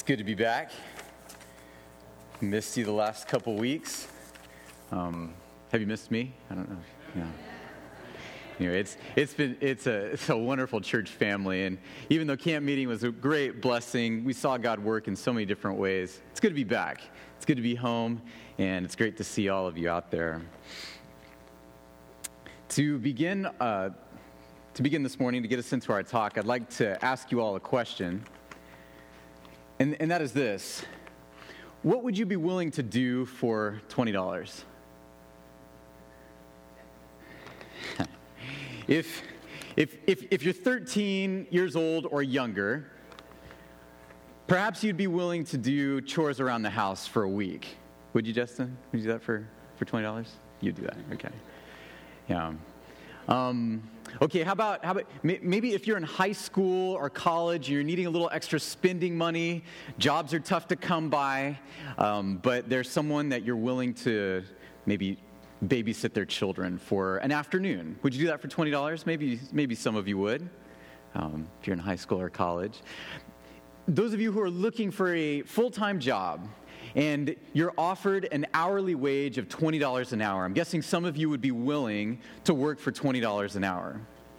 It's good to be back. Missed you the last couple weeks. Have you missed me? I don't know. Yeah. Anyway, it's a wonderful church family, and even though camp meeting was a great blessing, we saw God work in so many different ways. It's good to be back. It's good to be home, and it's great to see all of you out there. To begin this morning, to get us into our talk, I'd like to ask you all a question, and that is this: what would you be willing to do for $20? If you're 13 years old or younger, perhaps you'd be willing to do chores around the house for a week. Would you, Justin? Would you do that for $20? You'd do that, okay. Yeah. Okay, how about maybe if you're in high school or college, you're needing a little extra spending money, jobs are tough to come by, but there's someone that you're willing to maybe babysit their children for an afternoon. Would you do that for $20? Maybe some of you would, if you're in high school or college. Those of you who are looking for a full-time job and you're offered an hourly wage of $20 an hour, I'm guessing some of you would be willing to work for $20 an hour.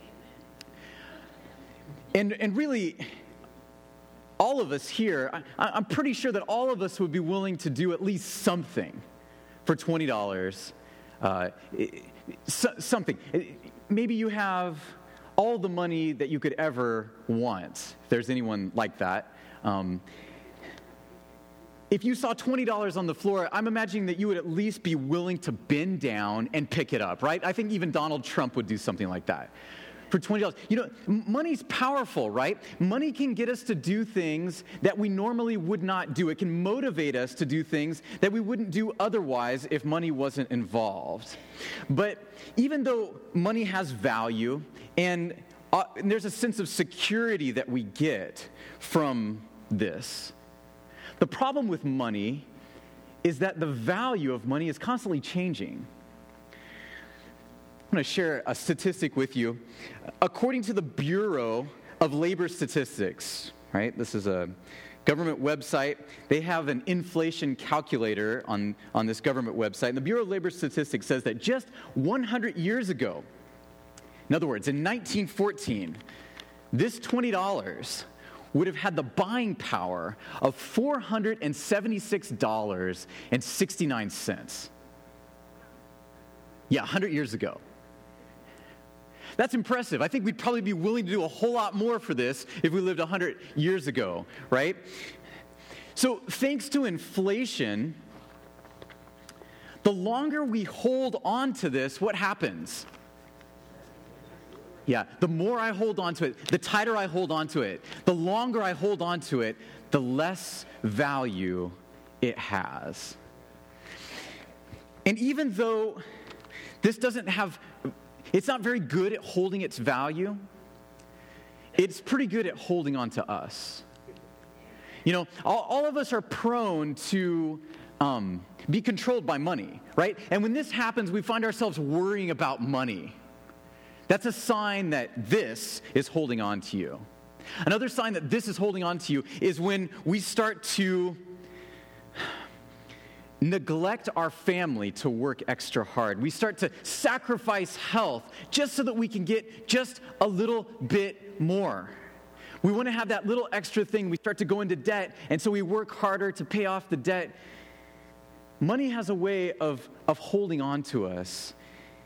And really, all of us here, I'm pretty sure that all of us would be willing to do at least something for $20. Something. Maybe you have all the money that you could ever want, if there's anyone like that. If you saw $20 on the floor, I'm imagining that you would at least be willing to bend down and pick it up, right? I think even Donald Trump would do something like that. For $20. You know, money's powerful, right? Money can get us to do things that we normally would not do. It can motivate us to do things that we wouldn't do otherwise if money wasn't involved. But even though money has value, and there's a sense of security that we get from this, the problem with money is that the value of money is constantly changing. I'm going to share a statistic with you. According to the Bureau of Labor Statistics, right? This is a government website. They have an inflation calculator on this government website. And the Bureau of Labor Statistics says that just 100 years ago, in other words, in 1914, this $20 would have had the buying power of $476.69. Yeah, 100 years ago. That's impressive. I think we'd probably be willing to do a whole lot more for this if we lived 100 years ago, right? So thanks to inflation, the longer we hold on to this, what happens? Yeah, the more I hold on to it, the tighter I hold on to it, the longer I hold on to it, the less value it has. And even though this it's not very good at holding its value, it's pretty good at holding on to us. You know, all of us are prone to be controlled by money, right? And when this happens, we find ourselves worrying about money. That's a sign that this is holding on to you. Another sign that this is holding on to you is when we start to neglect our family to work extra hard. We start to sacrifice health just so that we can get just a little bit more. We want to have that little extra thing. We start to go into debt, and so we work harder to pay off the debt. Money has a way of holding on to us.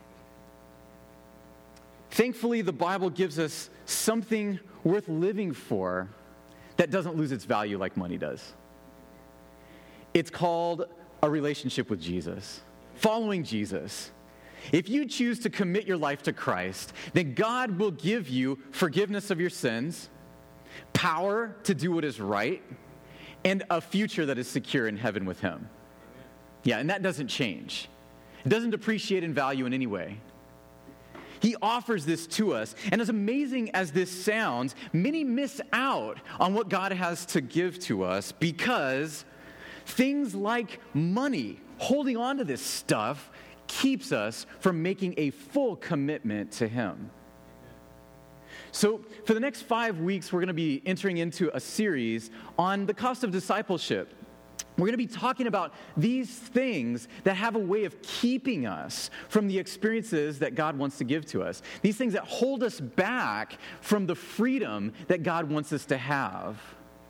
Thankfully, the Bible gives us something worth living for that doesn't lose its value like money does. It's called a relationship with Jesus, following Jesus. If you choose to commit your life to Christ, then God will give you forgiveness of your sins, power to do what is right, and a future that is secure in heaven with Him. Yeah, and that doesn't change. It doesn't depreciate in value in any way. He offers this to us, and as amazing as this sounds, many miss out on what God has to give to us because things like money, holding on to this stuff, keeps us from making a full commitment to Him. So for the next 5 weeks, we're going to be entering into a series on the cost of discipleship. We're going to be talking about these things that have a way of keeping us from the experiences that God wants to give to us. These things that hold us back from the freedom that God wants us to have.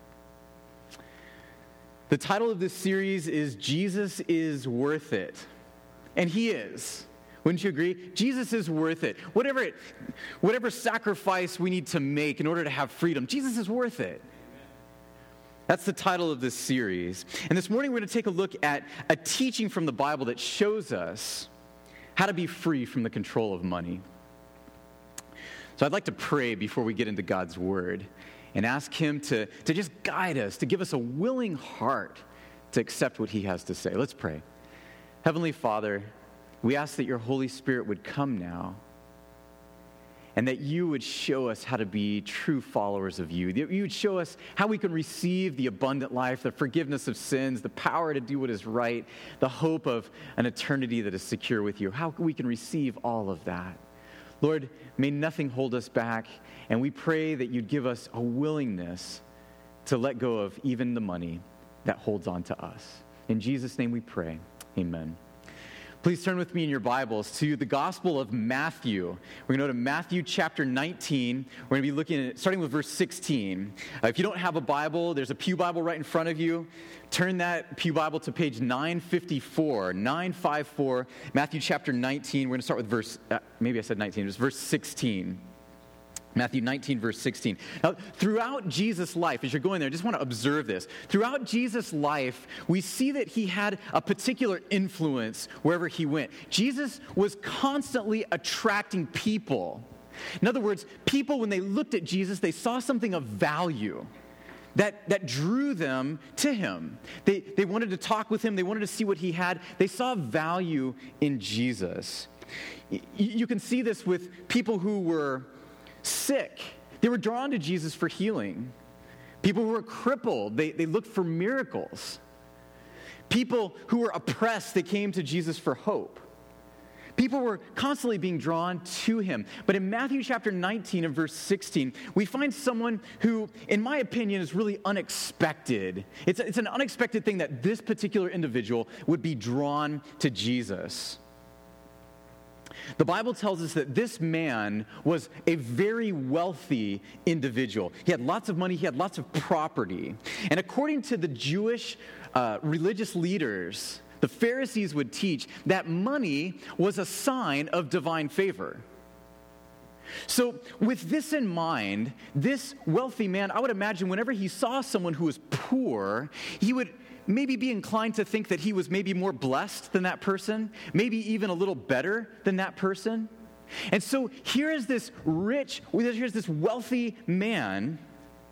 The title of this series is Jesus is Worth It. And He is. Wouldn't you agree? Jesus is worth it. Whatever sacrifice we need to make in order to have freedom, Jesus is worth it. That's the title of this series. And this morning we're going to take a look at a teaching from the Bible that shows us how to be free from the control of money. So I'd like to pray before we get into God's Word and ask Him to just guide us, to give us a willing heart to accept what He has to say. Let's pray. Heavenly Father, we ask that your Holy Spirit would come now and that you would show us how to be true followers of you. That you would show us how we can receive the abundant life, the forgiveness of sins, the power to do what is right, the hope of an eternity that is secure with you. How we can receive all of that. Lord, may nothing hold us back, and we pray that you'd give us a willingness to let go of even the money that holds on to us. In Jesus' name we pray. Amen. Please turn with me in your Bibles to the Gospel of Matthew. We're going to go to Matthew chapter 19. We're going to be looking at starting with verse 16. If you don't have a Bible, there's a pew Bible right in front of you. Turn that pew Bible to page 954, Matthew chapter 19. We're going to start with verse, maybe I said 19, it was verse 16. Matthew 19, verse 16. Now, throughout Jesus' life, as you're going there, I just want to observe this. Throughout Jesus' life, we see that he had a particular influence wherever he went. Jesus was constantly attracting people. In other words, people, when they looked at Jesus, they saw something of value that drew them to him. They wanted to talk with him. They wanted to see what he had. They saw value in Jesus. You can see this with people who were sick. They were drawn to Jesus for healing. People who were crippled, they looked for miracles. People who were oppressed, they came to Jesus for hope. People were constantly being drawn to him. But in Matthew chapter 19 and verse 16, we find someone who, in my opinion, is really unexpected. It's an unexpected thing that this particular individual would be drawn to Jesus. The Bible tells us that this man was a very wealthy individual. He had lots of money, he had lots of property. And according to the Jewish religious leaders, the Pharisees would teach that money was a sign of divine favor. So with this in mind, this wealthy man, I would imagine whenever he saw someone who was poor, he would maybe be inclined to think that he was maybe more blessed than that person, maybe even a little better than that person. And so here's this wealthy man,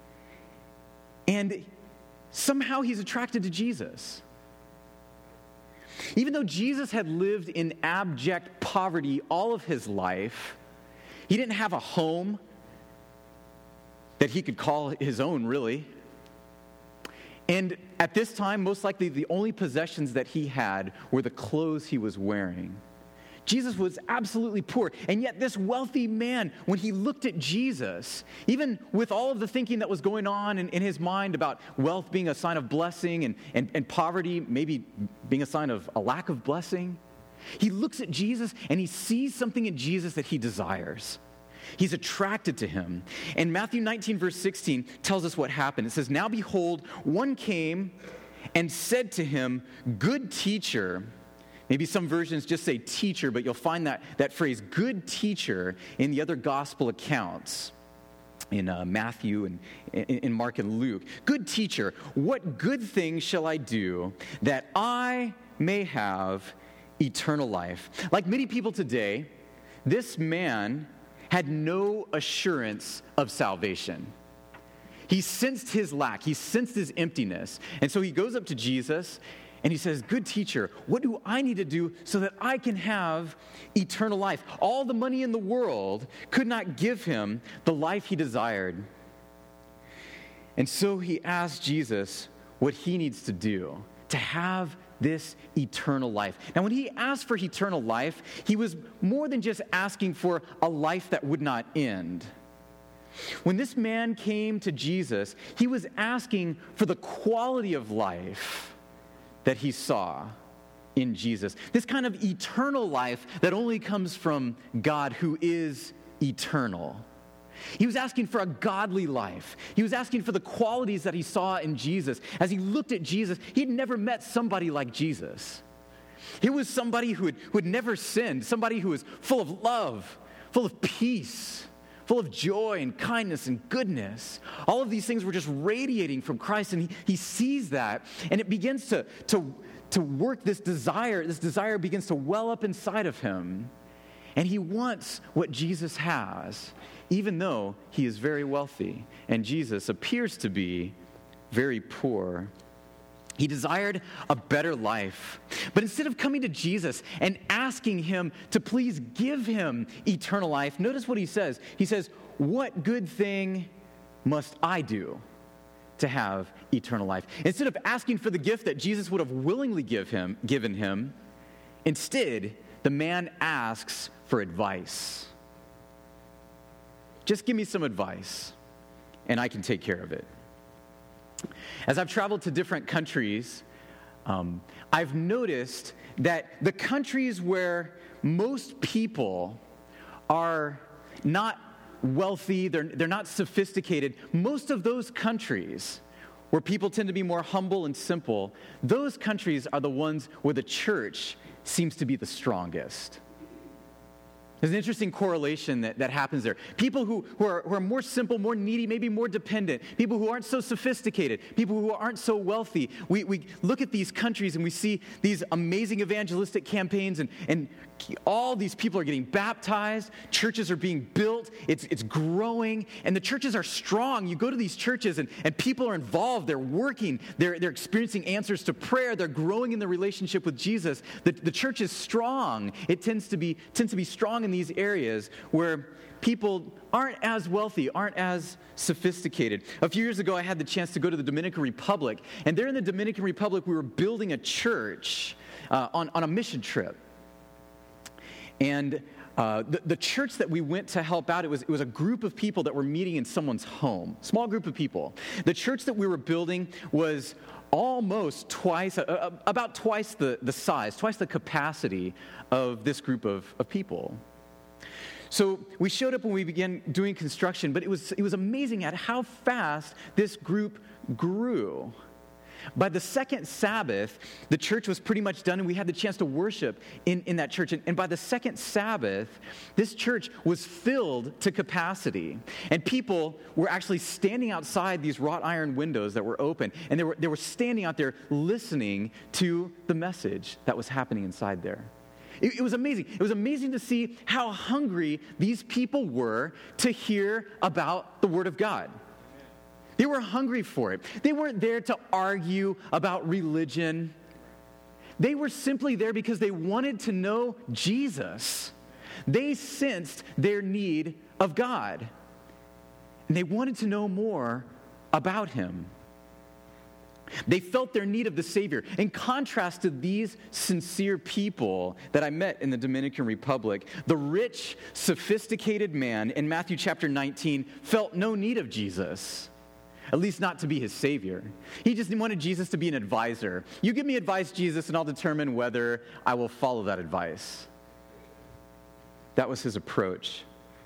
and somehow he's attracted to Jesus. Even though Jesus had lived in abject poverty all of his life, he didn't have a home that he could call his own, really. And at this time, most likely the only possessions that he had were the clothes he was wearing. Jesus was absolutely poor. And yet this wealthy man, when he looked at Jesus, even with all of the thinking that was going on in his mind about wealth being a sign of blessing and poverty maybe being a sign of a lack of blessing, he looks at Jesus and he sees something in Jesus that he desires. He's attracted to him. And Matthew 19, verse 16 tells us what happened. It says, "Now behold, one came and said to him, 'Good teacher,'" maybe some versions just say teacher, but you'll find that phrase, "good teacher," in the other gospel accounts, in Matthew and in Mark and Luke. "Good teacher, what good thing shall I do that I may have eternal life?" Like many people today, this man had no assurance of salvation. He sensed his lack. He sensed his emptiness. And so he goes up to Jesus and he says, "Good teacher, what do I need to do so that I can have eternal life?" All the money in the world could not give him the life he desired. And so he asked Jesus what he needs to do to have this eternal life. Now, when he asked for eternal life, he was more than just asking for a life that would not end. When this man came to Jesus, he was asking for the quality of life that he saw in Jesus. This kind of eternal life that only comes from God, who is eternal. He was asking for a godly life. He was asking for the qualities that he saw in Jesus. As he looked at Jesus, he had never met somebody like Jesus. He was somebody who had never sinned, somebody who was full of love, full of peace, full of joy and kindness and goodness. All of these things were just radiating from Christ, and he sees that, and it begins to work this desire. This desire begins to well up inside of him, and he wants what Jesus has, even though he is very wealthy, and Jesus appears to be very poor. He desired a better life. But instead of coming to Jesus and asking him to please give him eternal life, notice what he says. He says, "What good thing must I do to have eternal life?" Instead of asking for the gift that Jesus would have willingly given him, instead, the man asks for advice. Just give me some advice, and I can take care of it. As I've traveled to different countries, I've noticed that the countries where most people are not wealthy, they're not sophisticated, most of those countries where people tend to be more humble and simple, those countries are the ones where the church seems to be the strongest. There's an interesting correlation that happens there. People who are more simple, more needy, maybe more dependent, people who aren't so sophisticated, people who aren't so wealthy. We look at these countries and we see these amazing evangelistic campaigns, and all these people are getting baptized, churches are being built, it's growing, and the churches are strong. You go to these churches and people are involved, they're working, they're experiencing answers to prayer, they're growing in the relationship with Jesus. The church is strong. It tends to be strong in these areas where people aren't as wealthy, aren't as sophisticated. A few years ago, I had the chance to go to the Dominican Republic, and there in the Dominican Republic, we were building a church on a mission trip. And the church that we went to help out, it was a group of people that were meeting in someone's home, small group of people. The church that we were building was almost about twice the size, twice the capacity of this group of people. So we showed up when we began doing construction, but it was amazing at how fast this group grew. By the second Sabbath, the church was pretty much done, and we had the chance to worship in that church. And by the second Sabbath, this church was filled to capacity. And people were actually standing outside these wrought iron windows that were open, and they were standing out there listening to the message that was happening inside there. It was amazing. It was amazing to see how hungry these people were to hear about the Word of God. They were hungry for it. They weren't there to argue about religion. They were simply there because they wanted to know Jesus. They sensed their need of God, and they wanted to know more about Him. They felt their need of the Savior. In contrast to these sincere people that I met in the Dominican Republic, the rich, sophisticated man in Matthew chapter 19 felt no need of Jesus, at least not to be his Savior. He just wanted Jesus to be an advisor. You give me advice, Jesus, and I'll determine whether I will follow that advice. That was his approach.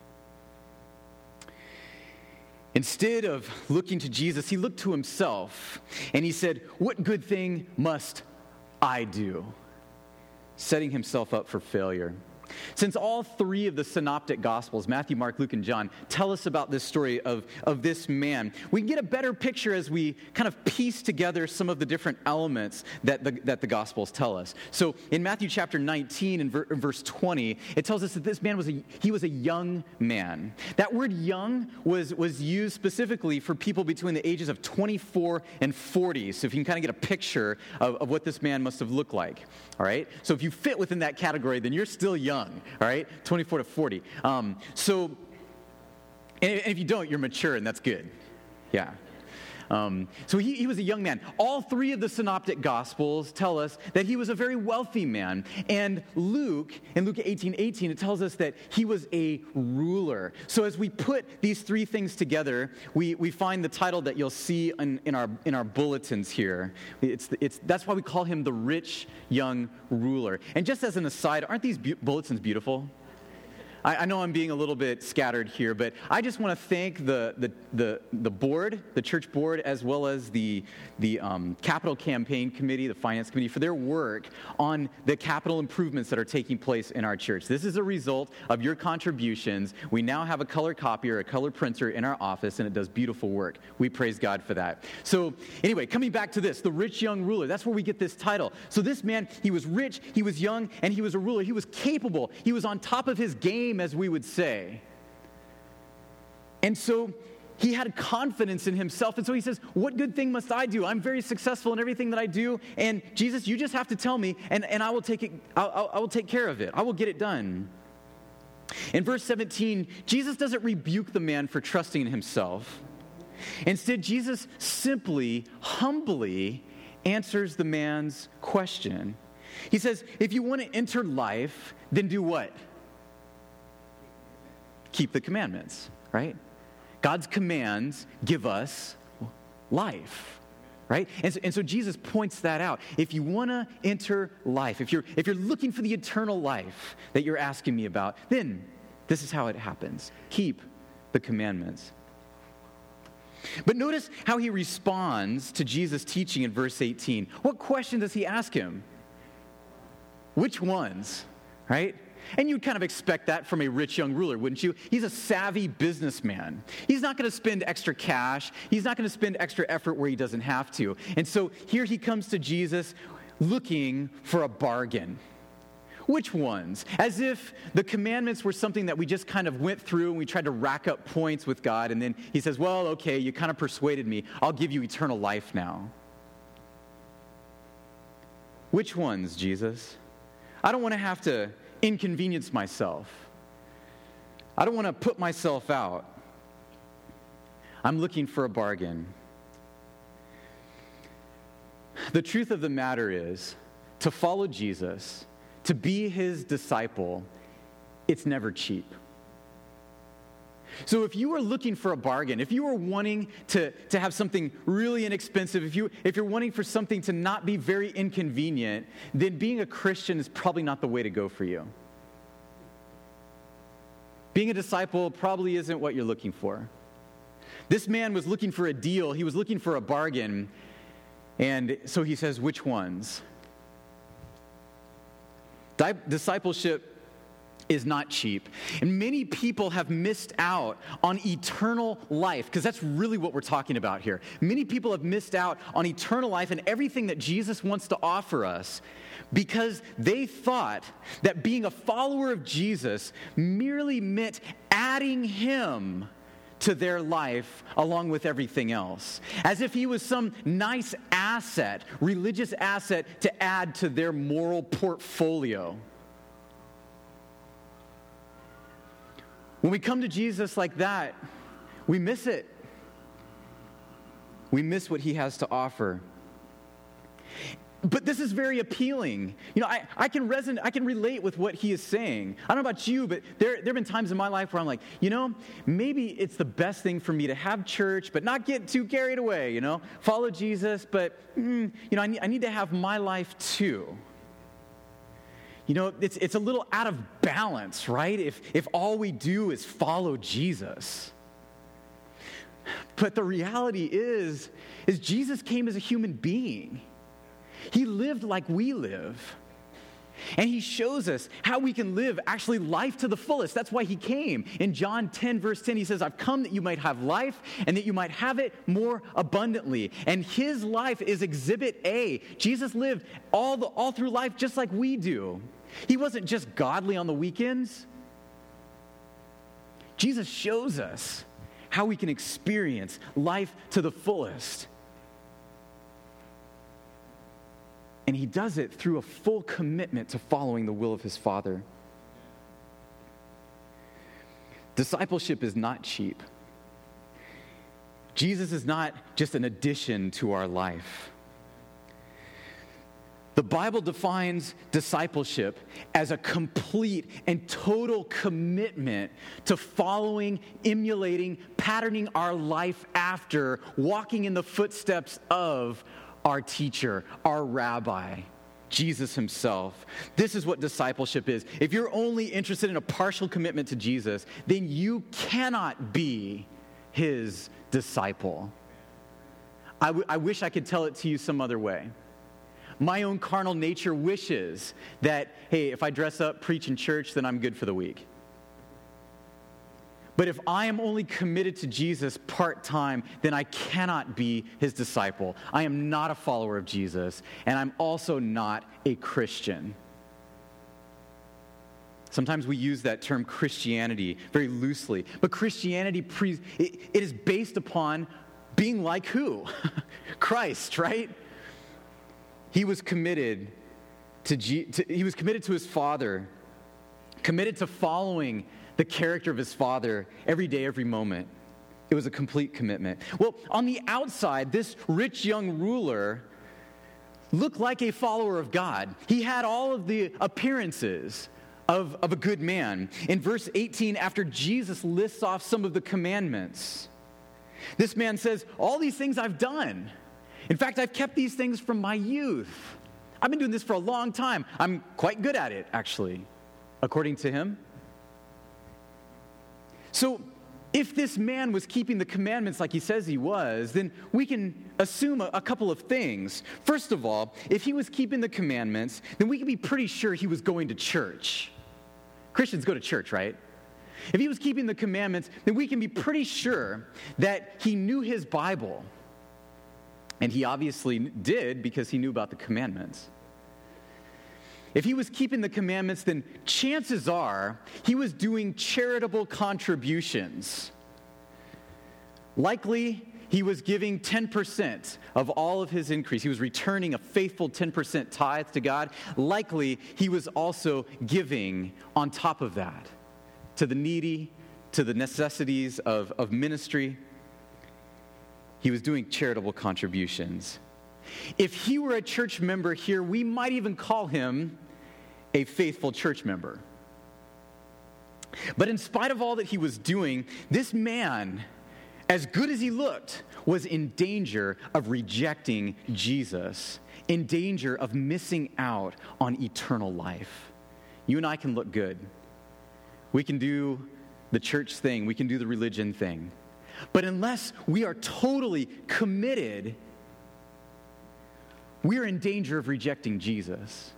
Instead of looking to Jesus, he looked to himself, and he said, "What good thing must I do?" Setting himself up for failure. Since all three of the synoptic gospels, Matthew, Mark, Luke, and John, tell us about this story of this man, we can get a better picture as we kind of piece together some of the different elements that the gospels tell us. So in Matthew chapter 19 and verse 20, it tells us that this man was a young man. That word young was used specifically for people between the ages of 24 and 40. So if you can kind of get a picture of what this man must have looked like. All right? So if you fit within that category, then you're still young. All right, 24 to 40. And if you don't, you're mature, and that's good. Yeah. So he was a young man. All three of the synoptic gospels tell us that he was a very wealthy man. And Luke, in Luke 18:18, it tells us that he was a ruler. So as we put these three things together, we find the title that you'll see in our bulletins here. That's why we call him the rich young ruler. And just as an aside, aren't these bulletins beautiful? I know I'm being a little bit scattered here, but I just want to thank the board, the church board, as well as the capital campaign committee, the finance committee, for their work on the capital improvements that are taking place in our church. This is a result of your contributions. We now have a color copier, a color printer in our office, and it does beautiful work. We praise God for that. So anyway, coming back to this, the rich young ruler, that's where we get this title. So this man, he was rich, he was young, and he was a ruler. He was capable. He was on top of his game, as we would say. And so he had confidence in himself. And so he says, what good thing must I do? I'm very successful in everything that I do. And Jesus, you just have to tell me, and I will take it. I will take care of it. I will get it done. In verse 17, Jesus doesn't rebuke the man for trusting in himself. Instead, Jesus simply, humbly answers the man's question. He says, if you want to enter life, then do what? Keep the commandments, right? God's commands give us life, right? And so Jesus points that out. If you want to enter life, if you're looking for the eternal life that you're asking me about, then this is how it happens. Keep the commandments. But notice how he responds to Jesus' teaching in verse 18. What question does he ask him? Which ones, right? And you'd kind of expect that from a rich young ruler, wouldn't you? He's a savvy businessman. He's not going to spend extra cash. He's not going to spend extra effort where he doesn't have to. And so here he comes to Jesus looking for a bargain. Which ones? As if the commandments were something that we just kind of went through and we tried to rack up points with God. And then he says, well, okay, you kind of persuaded me. I'll give you eternal life now. Which ones, Jesus? I don't want to have to inconvenience myself. I don't want to put myself out. I'm looking for a bargain. The truth of the matter is, to follow Jesus, to be his disciple, it's never cheap. So if you are looking for a bargain, if you are wanting to have something really inexpensive, if you're wanting for something to not be very inconvenient, then being a Christian is probably not the way to go for you. Being a disciple probably isn't what you're looking for. This man was looking for a deal. He was looking for a bargain. And so he says, which ones? Discipleship is not cheap. And many people have missed out on eternal life, because that's really what we're talking about here. Many people have missed out on eternal life and everything that Jesus wants to offer us because they thought that being a follower of Jesus merely meant adding him to their life along with everything else, as if he was some nice asset, religious asset to add to their moral portfolio. When we come to Jesus like that, we miss it. We miss what he has to offer. But this is very appealing. You know, I can relate with what he is saying. I don't know about you, but there have been times in my life where I'm like, you know, maybe it's the best thing for me to have church, but not get too carried away, you know, follow Jesus, but, you know, I need to have my life too. You know, it's a little out of balance, right? If all we do is follow Jesus. But the reality is Jesus came as a human being. He lived like we live. And he shows us how we can live actually life to the fullest. That's why he came. In John 10, verse 10, he says, I've come that you might have life and that you might have it more abundantly. And his life is exhibit A. Jesus lived all through life just like we do. He wasn't just godly on the weekends. Jesus shows us how we can experience life to the fullest. And he does it through a full commitment to following the will of his Father. Discipleship is not cheap. Jesus is not just an addition to our life. The Bible defines discipleship as a complete and total commitment to following, emulating, patterning our life after, walking in the footsteps of our teacher, our rabbi, Jesus himself. This is what discipleship is. If you're only interested in a partial commitment to Jesus, then you cannot be his disciple. I wish I could tell it to you some other way. My own carnal nature wishes that, hey, if I dress up, preach in church, then I'm good for the week. But if I am only committed to Jesus part-time, then I cannot be his disciple. I am not a follower of Jesus, and I'm also not a Christian. Sometimes we use that term Christianity very loosely, but Christianity, it is based upon being like who? Christ, right? He was committed to his Father, committed to following the character of his Father every day, every moment. It was a complete commitment. Well, on the outside, this rich young ruler looked like a follower of God. He had all of the appearances of a good man. In verse 18, after Jesus lists off some of the commandments, this man says, all these things I've done. In fact, I've kept these things from my youth. I've been doing this for a long time. I'm quite good at it, actually, according to him. So, if this man was keeping the commandments like he says he was, then we can assume a couple of things. First of all, if he was keeping the commandments, then we can be pretty sure he was going to church. Christians go to church, right? If he was keeping the commandments, then we can be pretty sure that he knew his Bible. And he obviously did because he knew about the commandments. If he was keeping the commandments, then chances are he was doing charitable contributions. Likely, he was giving 10% of all of his increase. He was returning a faithful 10% tithe to God. Likely, he was also giving on top of that to the needy, to the necessities of ministry. He was doing charitable contributions. If he were a church member here, we might even call him a faithful church member. But in spite of all that he was doing, this man, as good as he looked, was in danger of rejecting Jesus, in danger of missing out on eternal life. You and I can look good. We can do the church thing. We can do the religion thing. But unless we are totally committed, we're in danger of rejecting Jesus.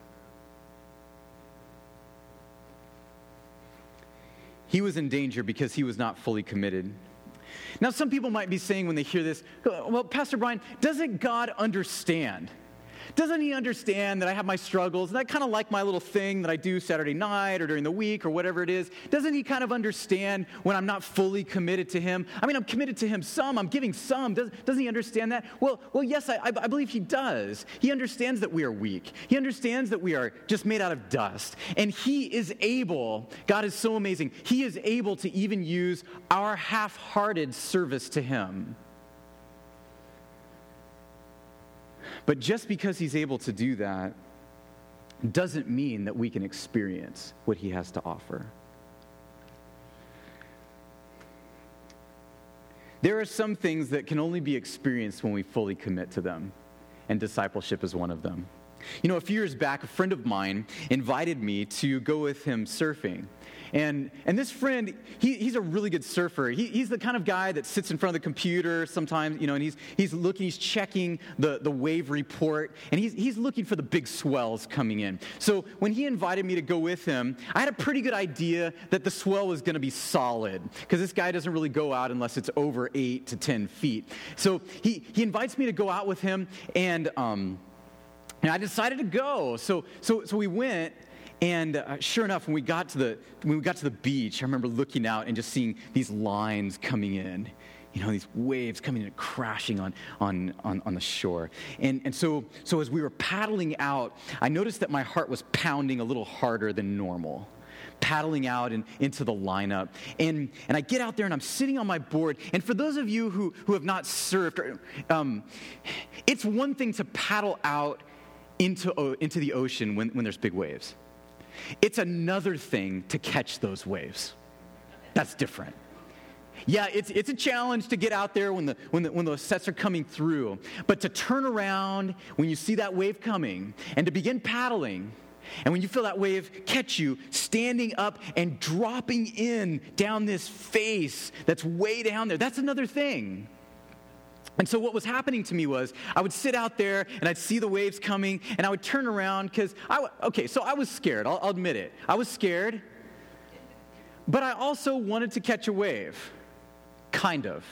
He was in danger because he was not fully committed. Now, some people might be saying when they hear this, well, Pastor Brian, doesn't God understand? Doesn't he understand that I have my struggles and I kind of like my little thing that I do Saturday night or during the week or whatever it is? Doesn't he kind of understand when I'm not fully committed to him? I mean, I'm committed to him some, I'm giving some. Doesn't he understand that? Well, yes, I believe he does. He understands that we are weak. He understands that we are just made out of dust. And he is able, God is so amazing, he is able to even use our half-hearted service to him. But just because he's able to do that doesn't mean that we can experience what he has to offer. There are some things that can only be experienced when we fully commit to them, and discipleship is one of them. You know, a few years back, a friend of mine invited me to go with him surfing. And this friend, he's a really good surfer. He's the kind of guy that sits in front of the computer sometimes, you know, and he's checking the wave report, and he's looking for the big swells coming in. So when he invited me to go with him, I had a pretty good idea that the swell was going to be solid, because this guy doesn't really go out unless it's over 8 to 10 feet. So he invites me to go out with him, and I decided to go. So we went. And sure enough, when we got to the beach, I remember looking out and just seeing these lines coming in, you know, these waves coming in and crashing on the shore. And so as we were paddling out, I noticed that my heart was pounding a little harder than normal. paddling out and into the lineup. And I get out there and I'm sitting on my board. And for those of you who have not surfed, it's one thing to paddle out into the ocean when there's big waves. It's another thing to catch those waves. That's different. Yeah, it's a challenge to get out there when those sets are coming through. But to turn around when you see that wave coming and to begin paddling, and when you feel that wave catch you, standing up and dropping in down this face that's way down there, that's another thing. And so what was happening to me was I would sit out there and I'd see the waves coming and I would turn around because, so I was scared. I'll admit it. I was scared, but I also wanted to catch a wave. Kind of.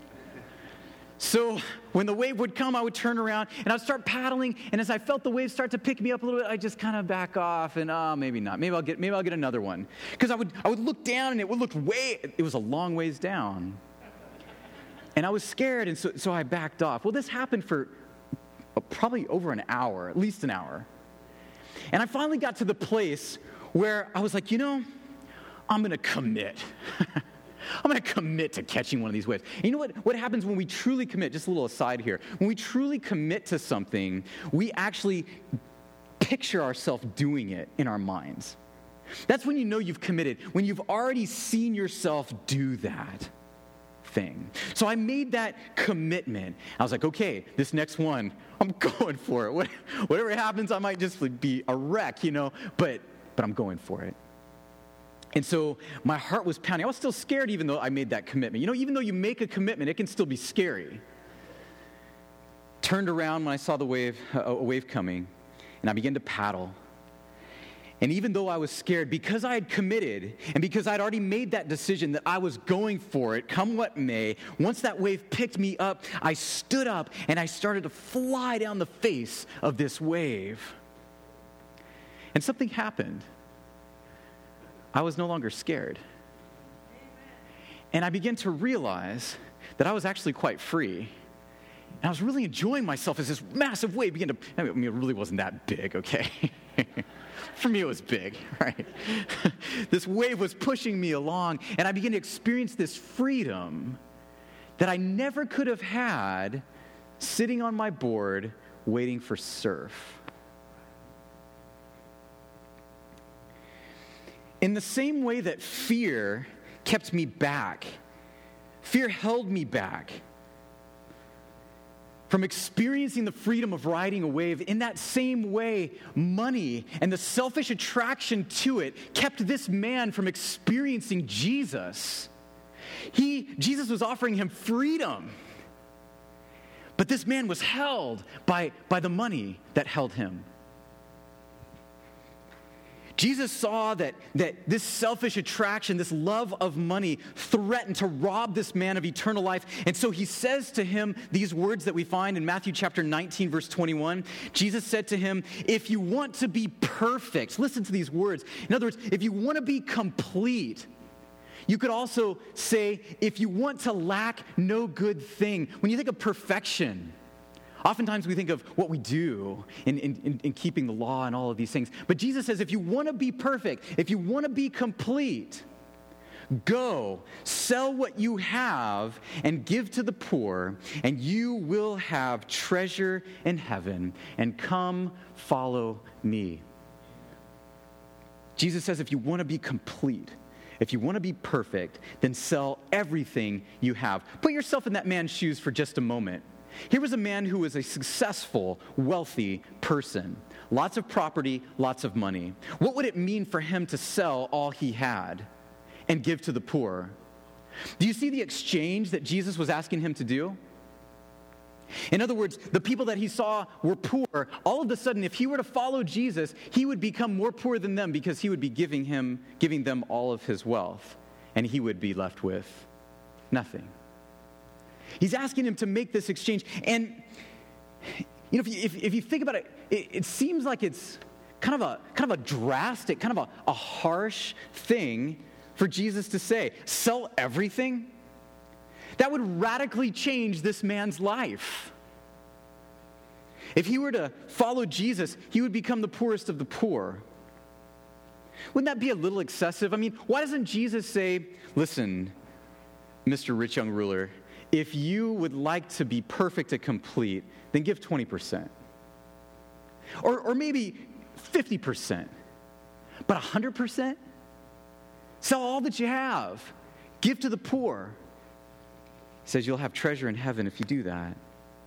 So when the wave would come, I would turn around and I'd start paddling. And as I felt the waves start to pick me up a little bit, I'd just kind of back off and maybe not. Maybe I'll get another one. Because I would look down and it would look it was a long ways down. And I was scared, and so I backed off. Well, this happened for probably over an hour, at least an hour. And I finally got to the place where I was like, I'm going to commit. I'm going to commit to catching one of these waves. And you know what happens when we truly commit? Just a little aside here. When we truly commit to something, we actually picture ourselves doing it in our minds. That's when you know you've committed, when you've already seen yourself do that thing. So I made that commitment. I was like, okay, this next one, I'm going for it. Whatever happens, I might just be a wreck, but I'm going for it. And so my heart was pounding. I was still scared even though I made that commitment. Even though you make a commitment, it can still be scary. Turned around when I saw a wave coming, and I began to paddle. And even though I was scared, because I had committed, and because I'd already made that decision that I was going for it, come what may, once that wave picked me up, I stood up and I started to fly down the face of this wave. And something happened. I was no longer scared. And I began to realize that I was actually quite free. And I was really enjoying myself as this massive wave began to, it really wasn't that big, okay? For me, it was big, right? This wave was pushing me along, and I began to experience this freedom that I never could have had sitting on my board waiting for surf. In the same way that fear kept me back, fear held me back from experiencing the freedom of riding a wave, in that same way, money and the selfish attraction to it kept this man from experiencing Jesus. Jesus was offering him freedom, but this man was held by the money that held him. Jesus saw that this selfish attraction, this love of money, threatened to rob this man of eternal life. And so he says to him these words that we find in Matthew chapter 19, verse 21. Jesus said to him, if you want to be perfect, listen to these words. In other words, if you want to be complete, you could also say, if you want to lack no good thing. When you think of perfection, oftentimes we think of what we do in keeping the law and all of these things. But Jesus says, if you want to be perfect, if you want to be complete, go, sell what you have and give to the poor, and you will have treasure in heaven, and come follow me. Jesus says, if you want to be complete, if you want to be perfect, then sell everything you have. Put yourself in that man's shoes for just a moment. Here was a man who was a successful, wealthy person. Lots of property, lots of money. What would it mean for him to sell all he had and give to the poor? Do you see the exchange that Jesus was asking him to do? In other words, the people that he saw were poor. All of a sudden, if he were to follow Jesus, he would become more poor than them because he would be giving them all of his wealth, and he would be left with nothing. He's asking him to make this exchange. And, if you think about it, it seems like it's kind of a drastic, kind of a harsh thing for Jesus to say. Sell everything? That would radically change this man's life. If he were to follow Jesus, he would become the poorest of the poor. Wouldn't that be a little excessive? I mean, why doesn't Jesus say, listen, Mr. Rich Young Ruler, if you would like to be perfect and complete, then give 20%. Or maybe 50%. But 100%? Sell all that you have. Give to the poor. He says you'll have treasure in heaven if you do that.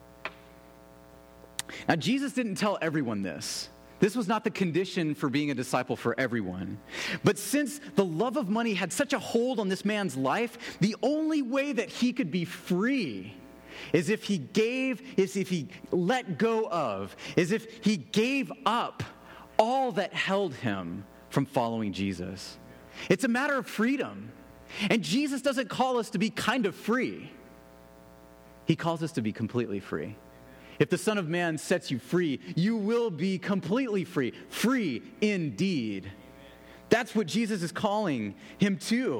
Now, Jesus didn't tell everyone this. This was not the condition for being a disciple for everyone. But since the love of money had such a hold on this man's life, the only way that he could be free is if he let go of, is if he gave up all that held him from following Jesus. It's a matter of freedom. And Jesus doesn't call us to be kind of free. He calls us to be completely free. If the Son of Man sets you free, you will be completely free. Free indeed. That's what Jesus is calling him to.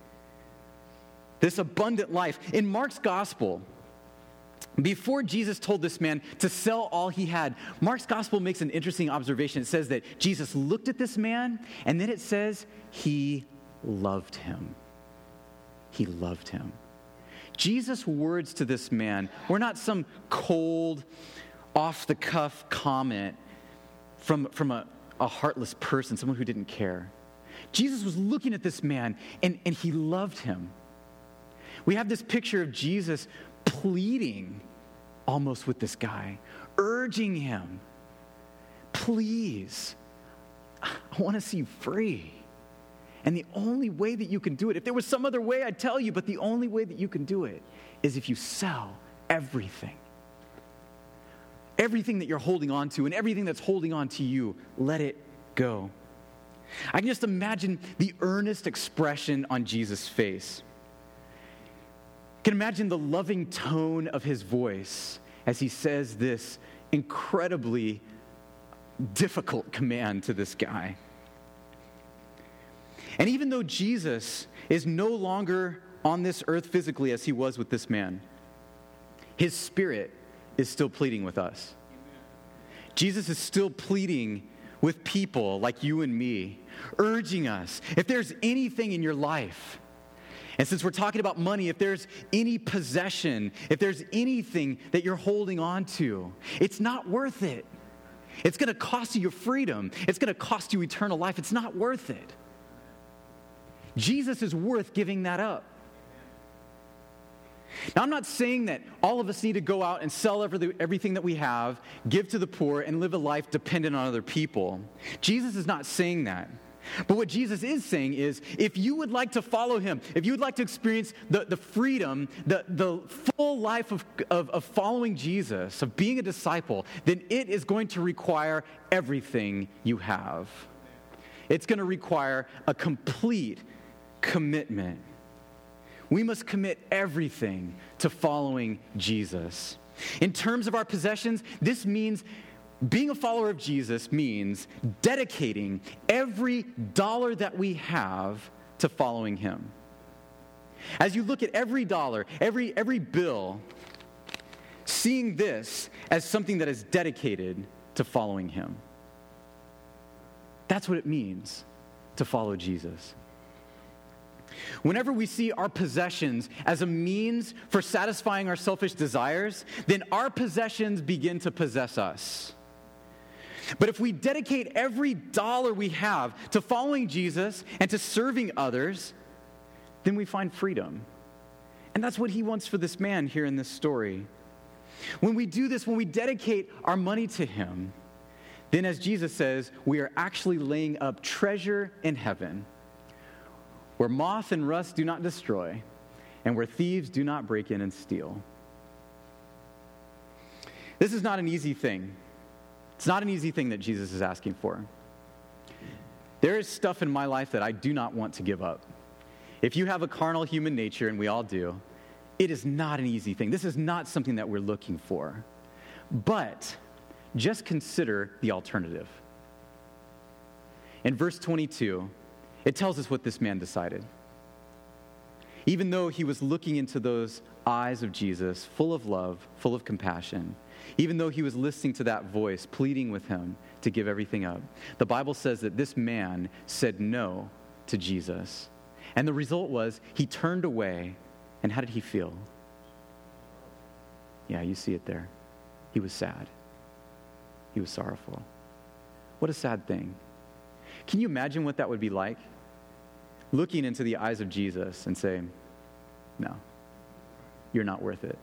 This abundant life. In Mark's gospel, before Jesus told this man to sell all he had, Mark's gospel makes an interesting observation. It says that Jesus looked at this man, and then it says he loved him. He loved him. Jesus' words to this man were not some cold, off-the-cuff comment from a heartless person, someone who didn't care. Jesus was looking at this man, and he loved him. We have this picture of Jesus pleading almost with this guy, urging him, please, I want to see you free. And the only way that you can do it, if there was some other way, I'd tell you, but the only way that you can do it is if you sell everything. Everything that you're holding on to and everything that's holding on to you, let it go. I can just imagine the earnest expression on Jesus' face. I can imagine the loving tone of his voice as he says this incredibly difficult command to this guy. And even though Jesus is no longer on this earth physically as he was with this man, his spirit is still pleading with us. Jesus is still pleading with people like you and me, urging us, if there's anything in your life, and since we're talking about money, if there's any possession, if there's anything that you're holding on to, it's not worth it. It's going to cost you your freedom. It's going to cost you eternal life. It's not worth it. Jesus is worth giving that up. Now, I'm not saying that all of us need to go out and sell everything that we have, give to the poor, and live a life dependent on other people. Jesus is not saying that. But what Jesus is saying is, if you would like to follow him, if you would like to experience the freedom, the full life of following Jesus, of being a disciple, then it is going to require everything you have. It's going to require a complete commitment. We must commit everything to following Jesus. In terms of our possessions, this means being a follower of Jesus means dedicating every dollar that we have to following him. As you look at every dollar, every bill, seeing this as something that is dedicated to following him. That's what it means to follow Jesus. Whenever we see our possessions as a means for satisfying our selfish desires, then our possessions begin to possess us. But if we dedicate every dollar we have to following Jesus and to serving others, then we find freedom. And that's what he wants for this man here in this story. When we do this, when we dedicate our money to him, then as Jesus says, we are actually laying up treasure in heaven, where moth and rust do not destroy, and where thieves do not break in and steal. This is not an easy thing. It's not an easy thing that Jesus is asking for. There is stuff in my life that I do not want to give up. If you have a carnal human nature, and we all do, it is not an easy thing. This is not something that we're looking for. But just consider the alternative. In verse 22, it tells us what this man decided. even though he was looking into those eyes of Jesus, full of love, full of compassion, even though he was listening to that voice, pleading with him to give everything up, the Bible says that this man said no to Jesus. And the result was he turned away, and how did he feel? Yeah, you see it there. He was sad. He was sorrowful. What a sad thing. Can you imagine what that would be like? Looking into the eyes of Jesus and saying, no, you're not worth it.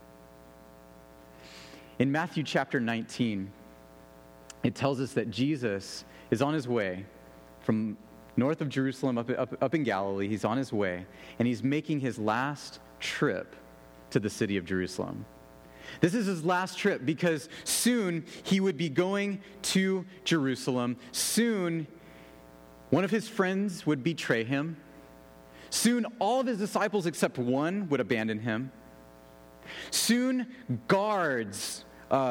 In Matthew chapter 19, it tells us that Jesus is on his way from north of Jerusalem up in Galilee. He's on his way, and he's making his last trip to the city of Jerusalem. This is his last trip because soon he would be going to Jerusalem. Soon one of his friends would betray him. Soon all of his disciples except one would abandon him. Soon guards,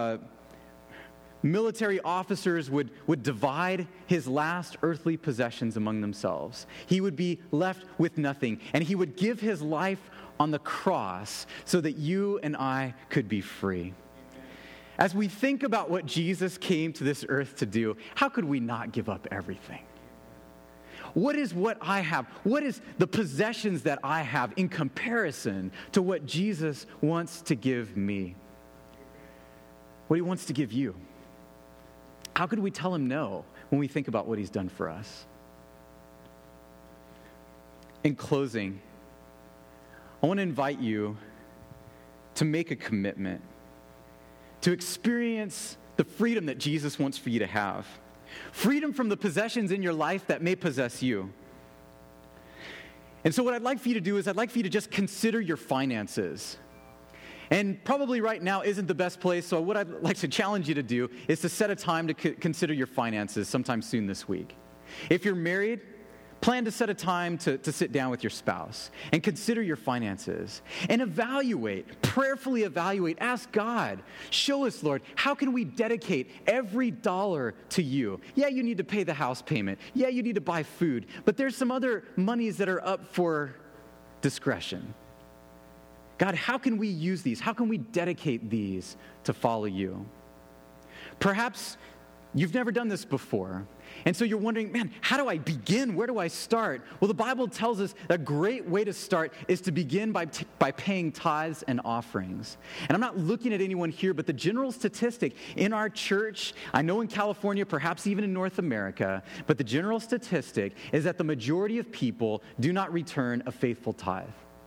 military officers would divide his last earthly possessions among themselves. He would be left with nothing, and he would give his life on the cross so that you and I could be free. As we think about what Jesus came to this earth to do, how could we not give up everything? What is what I have? What is the possessions that I have in comparison to what Jesus wants to give me? What he wants to give you? How could we tell him no when we think about what he's done for us? In closing, I want to invite you to make a commitment to experience the freedom that Jesus wants for you to have. Freedom from the possessions in your life that may possess you. And so what I'd like for you to do is I'd like for you to just consider your finances. And probably right now isn't the best place, so what I'd like to challenge you to do is to set a time to consider your finances sometime soon this week. If you're married, plan to set a time to sit down with your spouse and consider your finances and prayerfully evaluate, ask God, show us, Lord, how can we dedicate every dollar to you? Yeah, you need to pay the house payment. Yeah, you need to buy food, but there's some other monies that are up for discretion. God, how can we use these? How can we dedicate these to follow you? Perhaps you've never done this before. And so you're wondering, man, how do I begin? Where do I start? Well, the Bible tells us a great way to start is to begin by paying tithes and offerings. And I'm not looking at anyone here, but the general statistic in our church, I know in California, perhaps even in North America, but the general statistic is that the majority of people do not return a faithful tithe.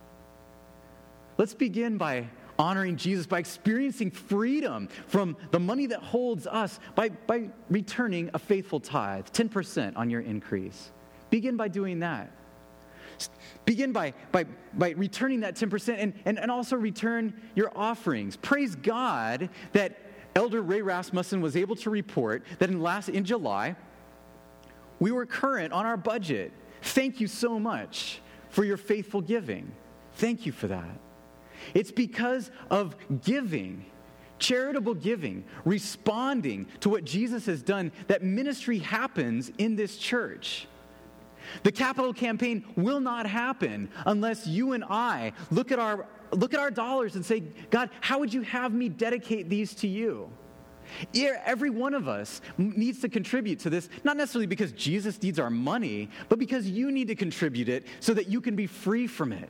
Let's begin by honoring Jesus, by experiencing freedom from the money that holds us, by returning a faithful tithe, 10% on your increase. Begin by doing that. Begin by returning that 10% and also return your offerings. Praise God that Elder Ray Rasmussen was able to report that in July, we were current on our budget. Thank you so much for your faithful giving. Thank you for that. It's because of giving, charitable giving, responding to what Jesus has done, that ministry happens in this church. The capital campaign will not happen unless you and I look at our dollars and say, God, how would you have me dedicate these to you? Every one of us needs to contribute to this, not necessarily because Jesus needs our money, but because you need to contribute it so that you can be free from it.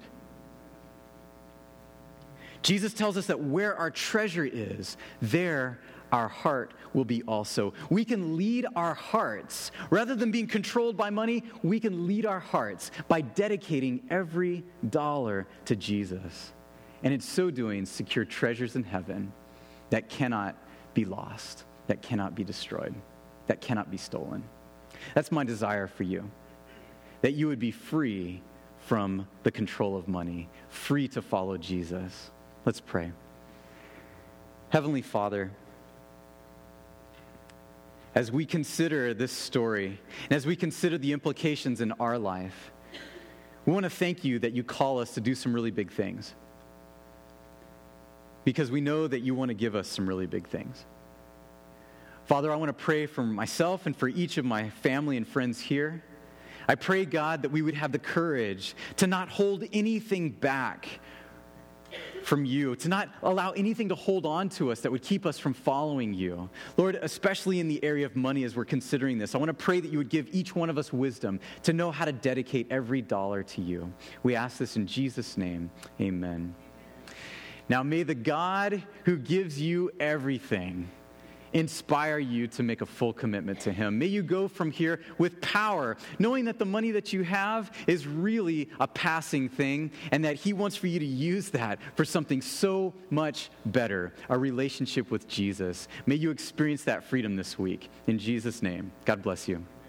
Jesus tells us that where our treasure is, there our heart will be also. We can lead our hearts. Rather than being controlled by money, we can lead our hearts by dedicating every dollar to Jesus. And in so doing, secure treasures in heaven that cannot be lost, that cannot be destroyed, that cannot be stolen. That's my desire for you, that you would be free from the control of money, free to follow Jesus. Let's pray. Heavenly Father, as we consider this story, and as we consider the implications in our life, we want to thank you that you call us to do some really big things. Because we know that you want to give us some really big things. Father, I want to pray for myself and for each of my family and friends here. I pray, God, that we would have the courage to not hold anything back from you, to not allow anything to hold on to us that would keep us from following you. Lord, especially in the area of money as we're considering this, I want to pray that you would give each one of us wisdom to know how to dedicate every dollar to you. We ask this in Jesus' name, amen. Now may the God who gives you everything inspire you to make a full commitment to him. May you go from here with power, knowing that the money that you have is really a passing thing and that he wants for you to use that for something so much better, a relationship with Jesus. May you experience that freedom this week. In Jesus' name, God bless you.